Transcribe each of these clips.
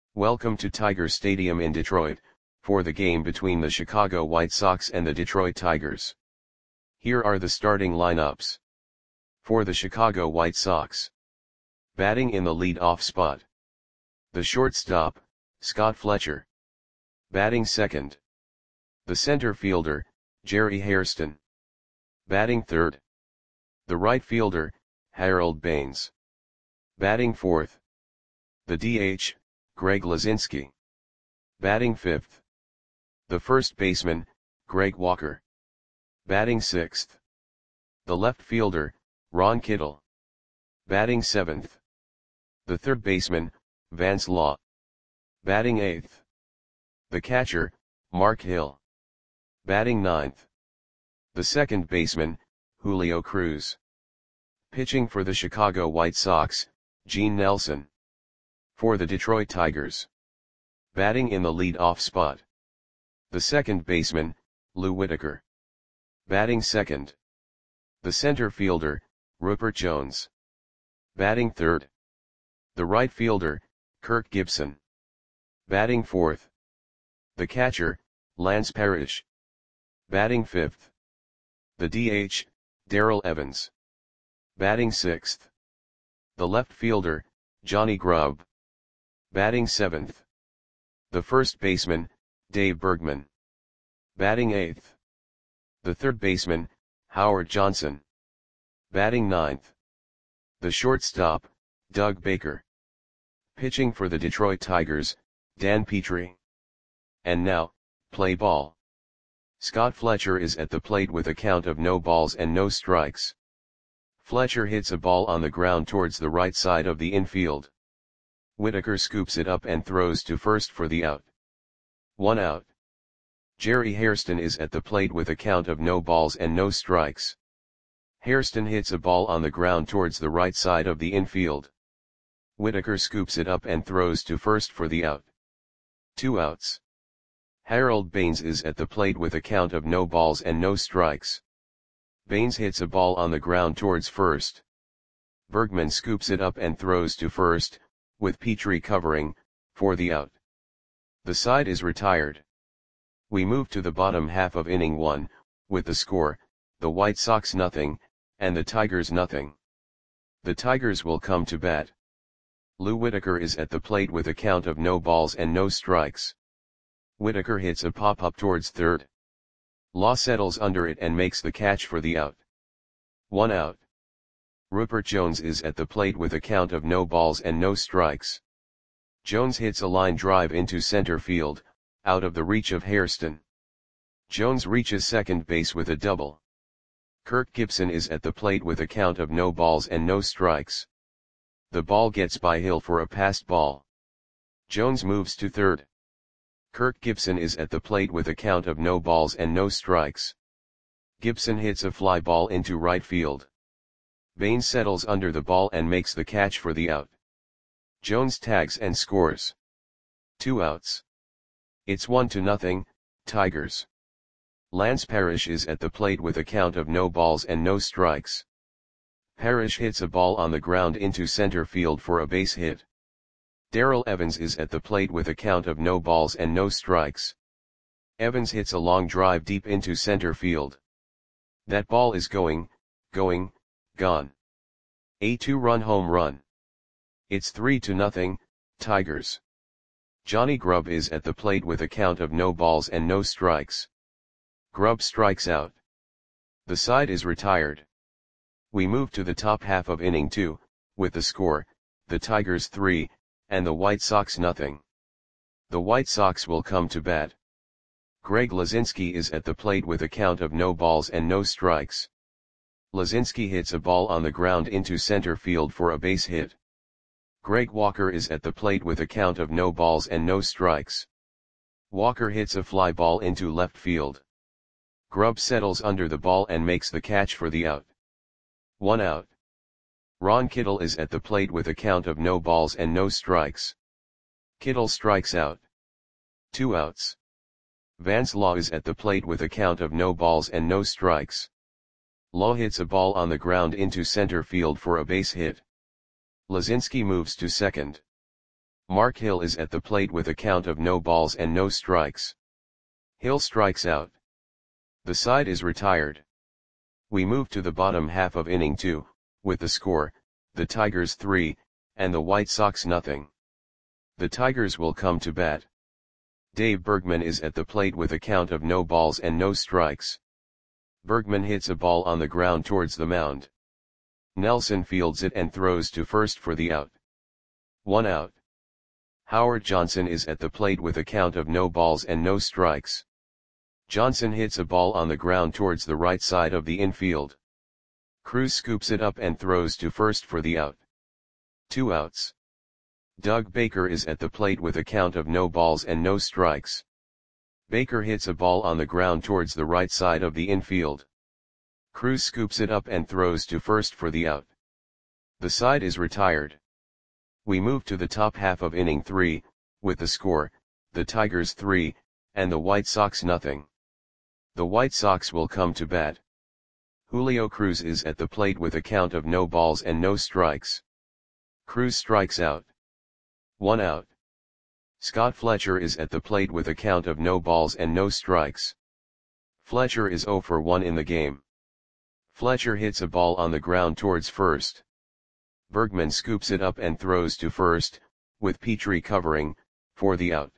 Welcome to Tiger Stadium in Detroit, for the game between the Chicago White Sox and the Detroit Tigers. Here are the starting lineups. For the Chicago White Sox. Batting in the lead-off spot. The shortstop, Scott Fletcher. Batting second. The center fielder, Jerry Hairston. Batting third. The right fielder, Harold Baines. Batting fourth. The DH, Greg Luzinski. Batting fifth. The first baseman, Greg Walker. Batting sixth. The left fielder, Ron Kittle. Batting seventh. The third baseman, Vance Law. Batting eighth. The catcher, Mark Hill. Batting ninth. The second baseman, Julio Cruz. Pitching for the Chicago White Sox, Gene Nelson. For the Detroit Tigers. Batting in the lead-off spot. The second baseman, Lou Whitaker. Batting second. The center fielder, Rupert Jones. Batting third. The right fielder, Kirk Gibson. Batting fourth. The catcher, Lance Parrish. Batting fifth. The DH, Darrell Evans. Batting sixth. The left fielder, Johnny Grubb. Batting seventh. The first baseman, Dave Bergman. Batting eighth. The third baseman, Howard Johnson. Batting ninth. The shortstop, Doug Baker. Pitching for the Detroit Tigers, Dan Petrie. And now, play ball. Scott Fletcher is at the plate with a count of no balls and no strikes. Fletcher hits a ball on the ground towards the right side of the infield. Whitaker scoops it up and throws to first for the out. 1 out. Jerry Hairston is at the plate with a count of no balls and no strikes. Hairston hits a ball on the ground towards the right side of the infield. Whitaker scoops it up and throws to first for the out. 2 outs. Harold Baines is at the plate with a count of no balls and no strikes. Baines hits a ball on the ground towards first. Bergman scoops it up and throws to first, with Petrie covering, for the out. The side is retired. We move to the bottom half of inning 1, with the score, the White Sox 0, and the Tigers 0. The Tigers will come to bat. Lou Whitaker is at the plate with a count of no balls and no strikes. Whitaker hits a pop-up towards third. Law settles under it and makes the catch for the out. 1 out. Rupert Jones is at the plate with a count of no balls and no strikes. Jones hits a line drive into center field, out of the reach of Hairston. Jones reaches second base with a double. Kirk Gibson is at the plate with a count of no balls and no strikes. The ball gets by Hill for a passed ball. Jones moves to third. Kirk Gibson is at the plate with a count of no balls and no strikes. Gibson hits a fly ball into right field. Baines settles under the ball and makes the catch for the out. Jones tags and scores. 2 outs. It's 1-0, Tigers. Lance Parrish is at the plate with a count of no balls and no strikes. Parrish hits a ball on the ground into center field for a base hit. Darrell Evans is at the plate with a count of no balls and no strikes. Evans hits a long drive deep into center field. That ball is gone. A 2-run home run. It's 3-0, Tigers. Johnny Grubb is at the plate with a count of no balls and no strikes. Grubb strikes out. The side is retired. We move to the top half of inning 2, with the score, the Tigers 3, and the White Sox 0. The White Sox will come to bat. Greg Luzinski is at the plate with a count of no balls and no strikes. Luzinski hits a ball on the ground into center field for a base hit. Greg Walker is at the plate with a count of no balls and no strikes. Walker hits a fly ball into left field. Grubb settles under the ball and makes the catch for the out. 1 out. Ron Kittle is at the plate with a count of no balls and no strikes. Kittle strikes out. 2 outs. Vance Law is at the plate with a count of no balls and no strikes. Law hits a ball on the ground into center field for a base hit. Luzinski moves to second. Mark Hill is at the plate with a count of no balls and no strikes. Hill strikes out. The side is retired. We move to the bottom half of inning 2, with the score, the Tigers 3, and the White Sox nothing. The Tigers will come to bat. Dave Bergman is at the plate with a count of no balls and no strikes. Bergman hits a ball on the ground towards the mound. Nelson fields it and throws to first for the out. 1 out. Howard Johnson is at the plate with a count of no balls and no strikes. Johnson hits a ball on the ground towards the right side of the infield. Cruz scoops it up and throws to first for the out. 2 outs. Doug Baker is at the plate with a count of no balls and no strikes. Baker hits a ball on the ground towards the right side of the infield. Cruz scoops it up and throws to first for the out. The side is retired. We move to the top half of inning 3, with the score, the Tigers 3, and the White Sox nothing. The White Sox will come to bat. Julio Cruz is at the plate with a count of no balls and no strikes. Cruz strikes out. 1 out. Scott Fletcher is at the plate with a count of no balls and no strikes. Fletcher is 0 for 1 in the game. Fletcher hits a ball on the ground towards first. Bergman scoops it up and throws to first, with Petrie covering, for the out.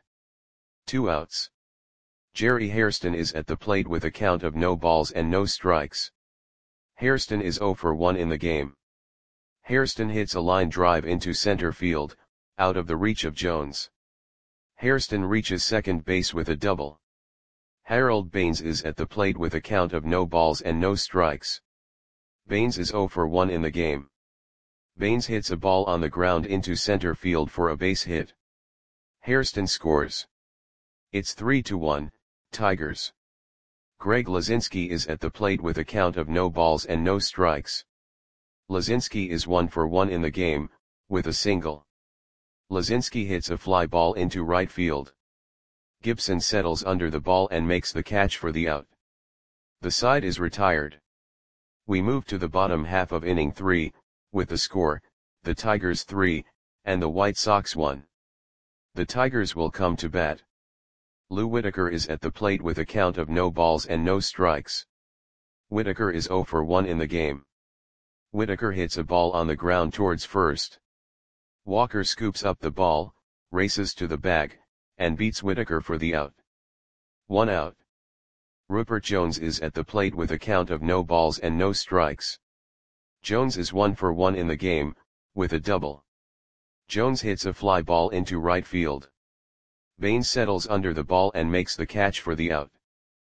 2 outs. Jerry Hairston is at the plate with a count of no balls and no strikes. Hairston is 0 for 1 in the game. Hairston hits a line drive into center field, out of the reach of Jones. Hairston reaches second base with a double. Harold Baines is at the plate with a count of no balls and no strikes. Baines is 0 for 1 in the game. Baines hits a ball on the ground into center field for a base hit. Hairston scores. It's 3-1, Tigers. Greg Lazinski is at the plate with a count of no balls and no strikes. Lazinski is 1 for 1 in the game, with a single. Lazinski hits a fly ball into right field. Gibson settles under the ball and makes the catch for the out. The side is retired. We move to the bottom half of inning 3, with the score, the Tigers 3, and the White Sox 1. The Tigers will come to bat. Lou Whitaker is at the plate with a count of no balls and no strikes. Whitaker is 0 for 1 in the game. Whitaker hits a ball on the ground towards first. Walker scoops up the ball, races to the bag, and beats Whitaker for the out. 1 out. Rupert Jones is at the plate with a count of no balls and no strikes. Jones is 1 for 1 in the game, with a double. Jones hits a fly ball into right field. Baines settles under the ball and makes the catch for the out.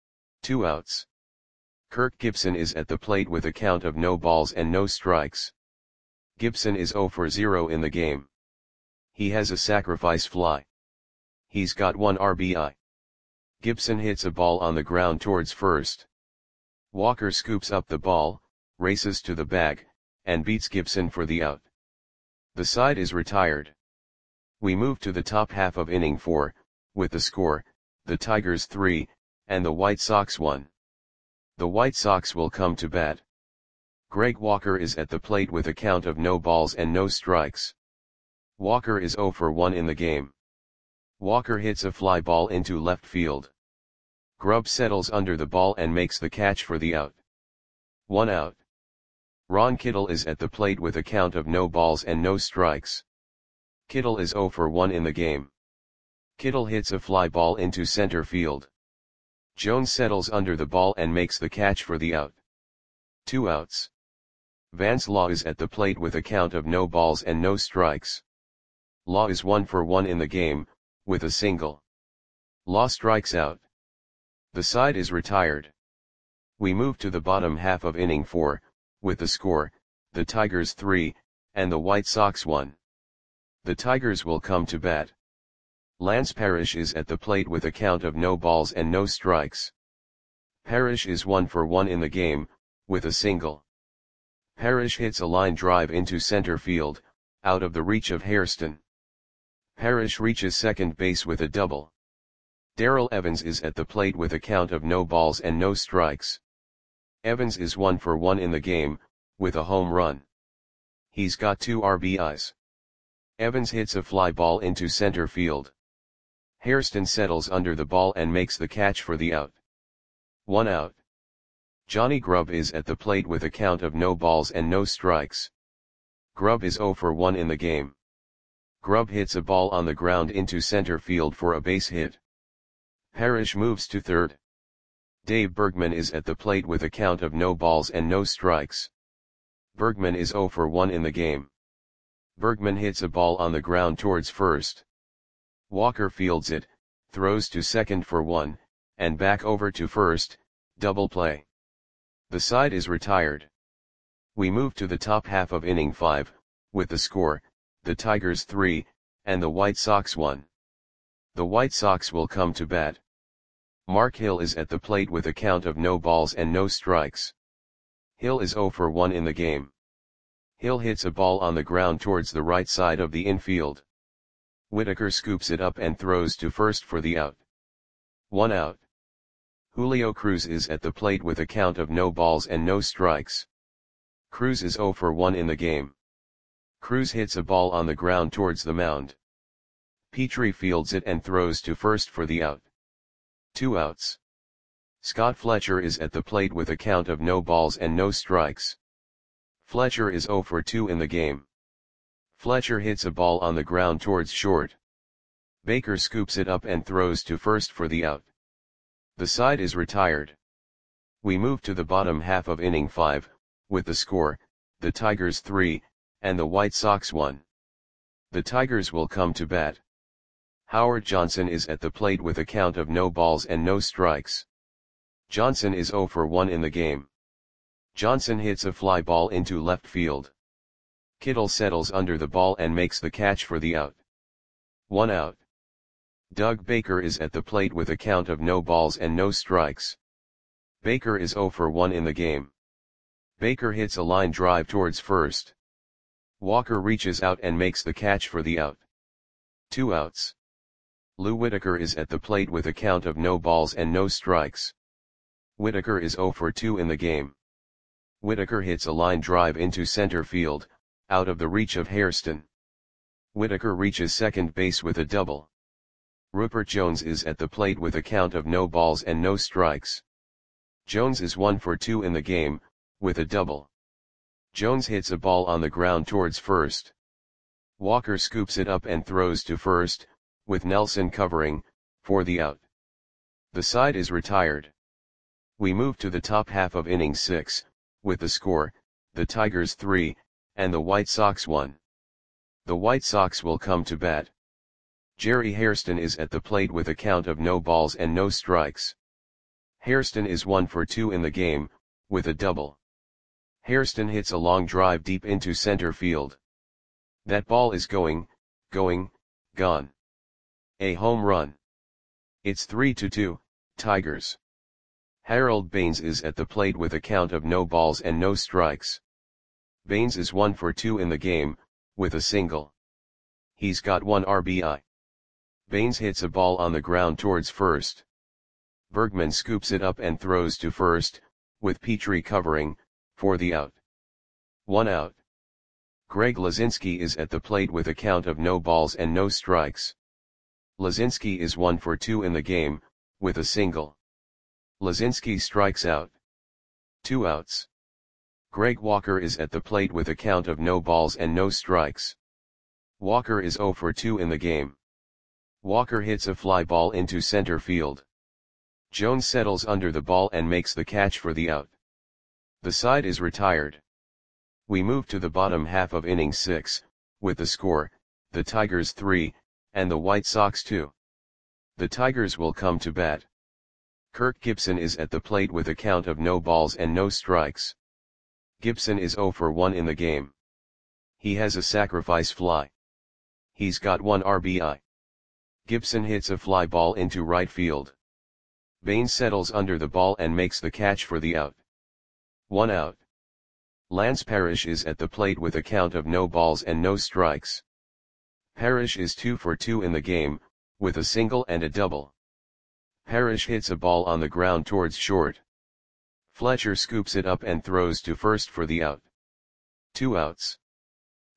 2 outs. Kirk Gibson is at the plate with a count of no balls and no strikes. Gibson is 0 for 0 in the game. He has a sacrifice fly. He's got 1 RBI. Gibson hits a ball on the ground towards first. Walker scoops up the ball, races to the bag, and beats Gibson for the out. The side is retired. We move to the top half of inning 4, with the score, the Tigers 3, and the White Sox 1. The White Sox will come to bat. Greg Walker is at the plate with a count of no balls and no strikes. Walker is 0 for 1 in the game. Walker hits a fly ball into left field. Grubb settles under the ball and makes the catch for the out. 1 out. Ron Kittle is at the plate with a count of no balls and no strikes. Kittle is 0 for 1 in the game. Kittle hits a fly ball into center field. Jones settles under the ball and makes the catch for the out. 2 outs. Vance Law is at the plate with a count of no balls and no strikes. Law is 1 for 1 in the game, with a single. Law strikes out. The side is retired. We move to the bottom half of inning 4, with the score, the Tigers 3, and the White Sox 1. The Tigers will come to bat. Lance Parrish is at the plate with a count of no balls and no strikes. Parrish is 1 for 1 in the game, with a single. Parrish hits a line drive into center field, out of the reach of Hairston. Parrish reaches second base with a double. Darrell Evans is at the plate with a count of no balls and no strikes. Evans is 1 for 1 in the game, with a home run. He's got 2 RBIs. Evans hits a fly ball into center field. Hairston settles under the ball and makes the catch for the out. 1 out. Johnny Grubb is at the plate with a count of no balls and no strikes. Grubb is 0 for 1 in the game. Grubb hits a ball on the ground into center field for a base hit. Parrish moves to third. Dave Bergman is at the plate with a count of no balls and no strikes. Bergman is 0 for 1 in the game. Bergman hits a ball on the ground towards first. Walker fields it, throws to second for 1, and back over to first, double play. The side is retired. We move to the top half of inning 5, with the score, the Tigers 3, and the White Sox 1. The White Sox will come to bat. Mark Hill is at the plate with a count of no balls and no strikes. Hill is 0 for 1 in the game. Hill hits a ball on the ground towards the right side of the infield. Whitaker scoops it up and throws to first for the out. 1 out. Julio Cruz is at the plate with a count of no balls and no strikes. Cruz is 0 for 1 in the game. Cruz hits a ball on the ground towards the mound. Petrie fields it and throws to first for the out. 2 outs. Scott Fletcher is at the plate with a count of no balls and no strikes. Fletcher is 0 for 2 in the game. Fletcher hits a ball on the ground towards short. Baker scoops it up and throws to first for the out. The side is retired. We move to the bottom half of inning 5, with the score, the Tigers 3, and the White Sox 1. The Tigers will come to bat. Howard Johnson is at the plate with a count of no balls and no strikes. Johnson is 0 for 1 in the game. Johnson hits a fly ball into left field. Kittle settles under the ball and makes the catch for the out. 1 out. Doug Baker is at the plate with a count of no balls and no strikes. Baker is 0 for 1 in the game. Baker hits a line drive towards first. Walker reaches out and makes the catch for the out. 2 outs. Lou Whitaker is at the plate with a count of no balls and no strikes. Whitaker is 0 for 2 in the game. Whitaker hits a line drive into center field, out of the reach of Hairston. Whitaker reaches second base with a double. Rupert Jones is at the plate with a count of no balls and no strikes. Jones is 1 for 2 in the game, with a double. Jones hits a ball on the ground towards first. Walker scoops it up and throws to first, with Nelson covering, for the out. The side is retired. We move to the top half of inning 6, with the score, the Tigers 3, and the White Sox 1. The White Sox will come to bat. Jerry Hairston is at the plate with a count of no balls and no strikes. Hairston is 1 for 2 in the game, with a double. Hairston hits a long drive deep into center field. That ball is gone. A home run. It's 3-2, Tigers. Harold Baines is at the plate with a count of no balls and no strikes. Baines is 1 for 2 in the game, with a single. He's got 1 RBI. Baines hits a ball on the ground towards first. Bergman scoops it up and throws to first, with Petrie covering, for the out. 1 out. Greg Lazinski is at the plate with a count of no balls and no strikes. Lazinski is 1 for 2 in the game, with a single. Lazinski strikes out. 2 outs. Greg Walker is at the plate with a count of no balls and no strikes. Walker is 0 for 2 in the game. Walker hits a fly ball into center field. Jones settles under the ball and makes the catch for the out. The side is retired. We move to the bottom half of inning 6, with the score, the Tigers 3, and the White Sox 2. The Tigers will come to bat. Kirk Gibson is at the plate with a count of no balls and no strikes. Gibson is 0 for 1 in the game. He has a sacrifice fly. He's got 1 RBI. Gibson hits a fly ball into right field. Baines settles under the ball and makes the catch for the out. 1 out. Lance Parrish is at the plate with a count of no balls and no strikes. Parrish is 2 for 2 in the game, with a single and a double. Parrish hits a ball on the ground towards short. Fletcher scoops it up and throws to first for the out. 2 outs.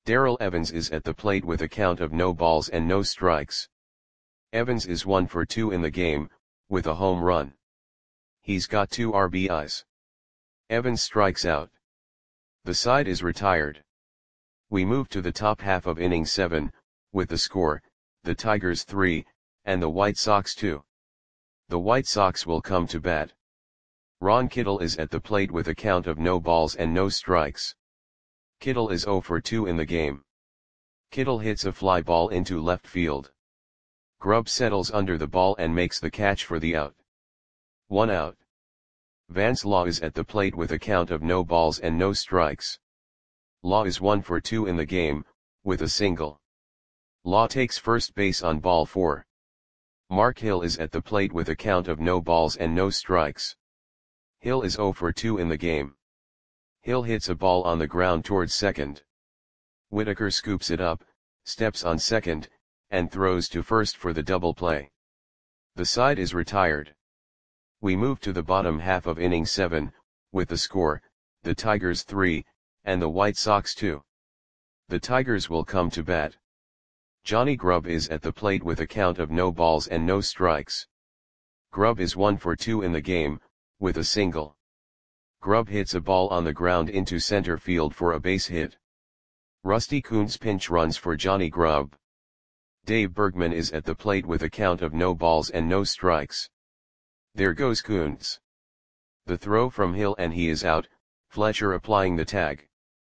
Darrell Evans is at the plate with a count of no balls and no strikes. Evans is 1 for 2 in the game, with a home run. He's got 2 RBIs. Evans strikes out. The side is retired. We move to the top half of inning 7, with the score, the Tigers 3, and the White Sox 2. The White Sox will come to bat. Ron Kittle is at the plate with a count of no balls and no strikes. Kittle is 0 for 2 in the game. Kittle hits a fly ball into left field. Grubb settles under the ball and makes the catch for the out. 1 out. Vance Law is at the plate with a count of no balls and no strikes. Law is 1 for 2 in the game, with a single. Law takes first base on ball 4. Mark Hill is at the plate with a count of no balls and no strikes. Hill is 0 for 2 in the game. Hill hits a ball on the ground towards second. Whitaker scoops it up, steps on second, and throws to first for the double play. The side is retired. We move to the bottom half of inning 7, with the score, the Tigers 3, and the White Sox 2. The Tigers will come to bat. Johnny Grubb is at the plate with a count of no balls and no strikes. Grubb is 1 for 2 in the game, with a single. Grubb hits a ball on the ground into center field for a base hit. Rusty Kuntz pinch runs for Johnny Grubb. Dave Bergman is at the plate with a count of no balls and no strikes. There goes Kuntz. The throw from Hill and he is out, Fletcher applying the tag.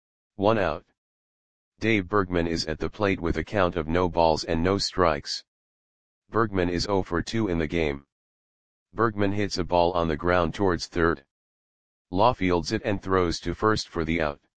1 out. Dave Bergman is at the plate with a count of no balls and no strikes. Bergman is 0 for 2 in the game. Bergman hits a ball on the ground towards third. Law fields it and throws to first for the out.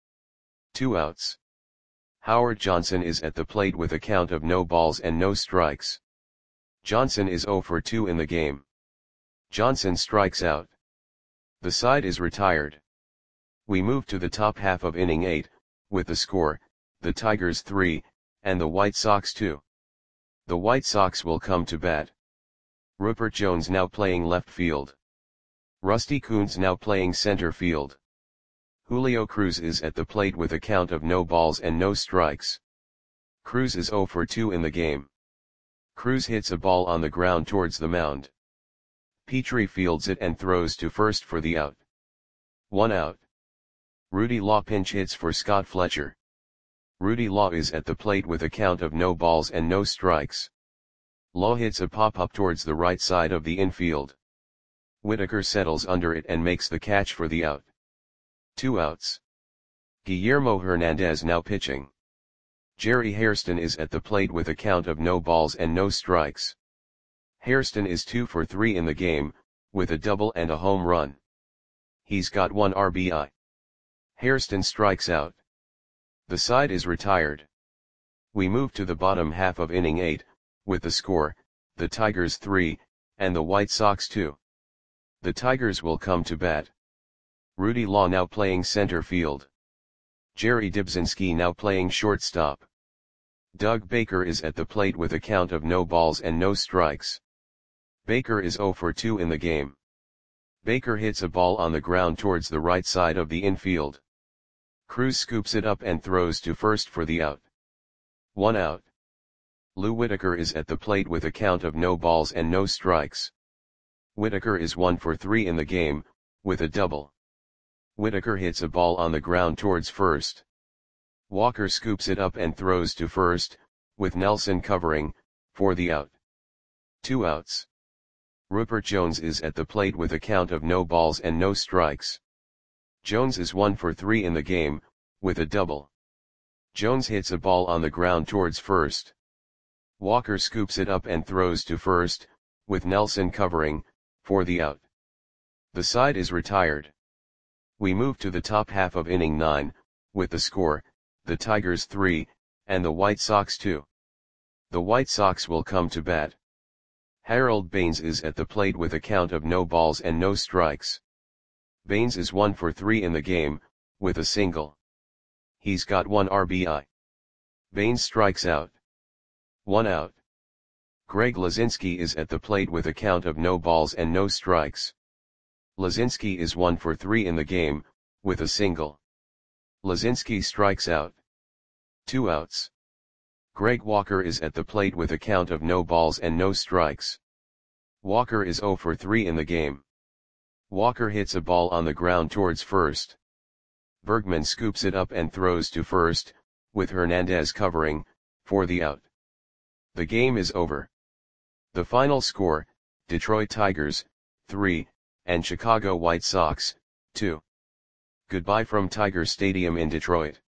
2 outs. Howard Johnson is at the plate with a count of no balls and no strikes. Johnson is 0 for 2 in the game. Johnson strikes out. The side is retired. We move to the top half of inning 8, with the score, the Tigers 3, and the White Sox 2. The White Sox will come to bat. Rupert Jones now playing left field. Rusty Kuntz now playing center field. Julio Cruz is at the plate with a count of no balls and no strikes. Cruz is 0 for 2 in the game. Cruz hits a ball on the ground towards the mound. Petrie fields it and throws to first for the out. 1 out. Rudy Law pinch hits for Scott Fletcher. Rudy Law is at the plate with a count of no balls and no strikes. Law hits a pop-up towards the right side of the infield. Whitaker settles under it and makes the catch for the out. 2 outs. Guillermo Hernandez now pitching. Jerry Hairston is at the plate with a count of no balls and no strikes. Hairston is 2 for 3 in the game, with a double and a home run. He's got 1 RBI. Hairston strikes out. The side is retired. We move to the bottom half of inning 8, with the score, the Tigers 3, and the White Sox 2. The Tigers will come to bat. Rudy Law now playing center field. Jerry Dibzinski now playing shortstop. Doug Baker is at the plate with a count of no balls and no strikes. Baker is 0 for 2 in the game. Baker hits a ball on the ground towards the right side of the infield. Cruz scoops it up and throws to first for the out. 1 out. Lou Whitaker is at the plate with a count of no balls and no strikes. Whitaker is 1 for 3 in the game, with a double. Whitaker hits a ball on the ground towards first. Walker scoops it up and throws to first, with Nelson covering, for the out. 2 outs. Rupert Jones is at the plate with a count of no balls and no strikes. Jones is 1 for 3 in the game, with a double. Jones hits a ball on the ground towards first. Walker scoops it up and throws to first, with Nelson covering, for the out. The side is retired. We move to the top half of inning 9, with the score, the Tigers 3, and the White Sox 2. The White Sox will come to bat. Harold Baines is at the plate with a count of no balls and no strikes. Baines is 1 for 3 in the game, with a single. He's got 1 RBI. Baines strikes out. 1 out. Greg Lazinski is at the plate with a count of no balls and no strikes. Lazinski is 1 for 3 in the game, with a single. Lazinski strikes out. 2 outs. Greg Walker is at the plate with a count of no balls and no strikes. Walker is 0 for 3 in the game. Walker hits a ball on the ground towards first. Bergman scoops it up and throws to first, with Hernandez covering, for the out. The game is over. The final score, Detroit Tigers, 3, and Chicago White Sox, 2. Goodbye from Tiger Stadium in Detroit.